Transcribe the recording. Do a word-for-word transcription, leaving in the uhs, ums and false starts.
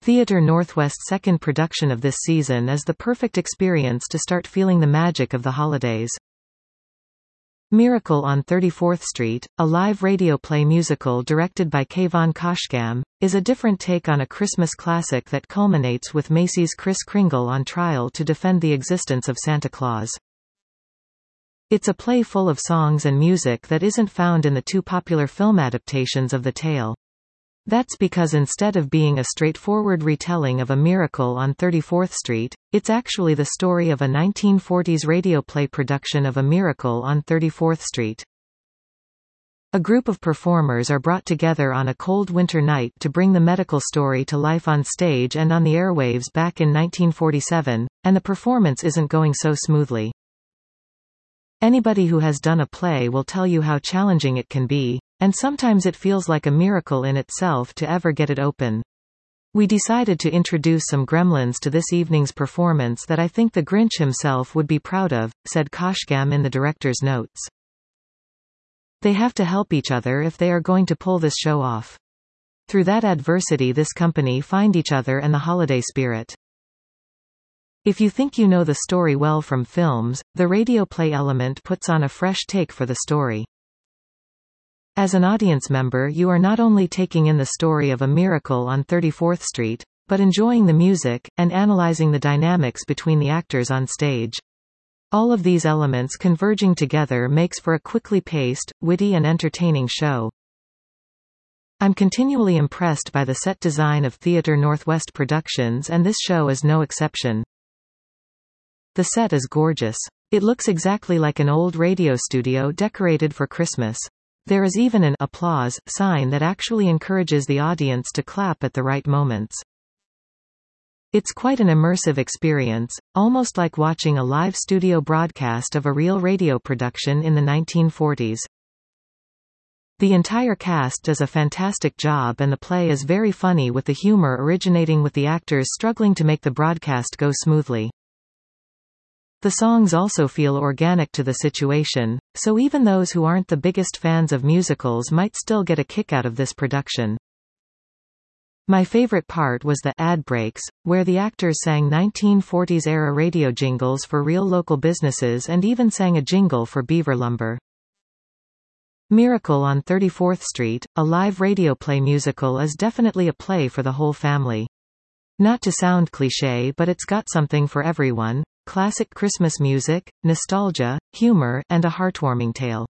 Theatre Northwest's second production of this season is the perfect experience to start feeling the magic of the holidays. Miracle on thirty-fourth Street, a live radio play musical directed by Kayvon Koshgam, is a different take on a Christmas classic that culminates with Macy's Kris Kringle on trial to defend the existence of Santa Claus. It's a play full of songs and music that isn't found in the two popular film adaptations of the tale. That's because instead of being a straightforward retelling of A Miracle on thirty-fourth Street, it's actually the story of a nineteen forties radio play production of A Miracle on thirty-fourth Street. A group of performers are brought together on a cold winter night to bring the medical story to life on stage and on the airwaves back in nineteen forty-seven, and the performance isn't going so smoothly. Anybody who has done a play will tell you how challenging it can be, and sometimes it feels like a miracle in itself to ever get it open. We decided to introduce some gremlins to this evening's performance that I think the Grinch himself would be proud of, said Koshgam in the director's notes. They have to help each other if they are going to pull this show off. Through that adversity this company find each other and the holiday spirit. If you think you know the story well from films, the radio play element puts on a fresh take for the story. As an audience member you are not only taking in the story of A Miracle on thirty-fourth Street, but enjoying the music, and analyzing the dynamics between the actors on stage. All of these elements converging together makes for a quickly paced, witty and entertaining show. I'm continually impressed by the set design of Theatre Northwest Productions and this show is no exception. The set is gorgeous. It looks exactly like an old radio studio decorated for Christmas. There is even an applause sign that actually encourages the audience to clap at the right moments. It's quite an immersive experience, almost like watching a live studio broadcast of a real radio production in the nineteen forties. The entire cast does a fantastic job and the play is very funny with the humor originating with the actors struggling to make the broadcast go smoothly. The songs also feel organic to the situation, so even those who aren't the biggest fans of musicals might still get a kick out of this production. My favorite part was the ad breaks, where the actors sang nineteen forties-era radio jingles for real local businesses and even sang a jingle for Beaver Lumber. Miracle on thirty-fourth Street, a live radio play musical is definitely a play for the whole family. Not to sound cliché but it's got something for everyone. Classic Christmas music, nostalgia, humor, and a heartwarming tale.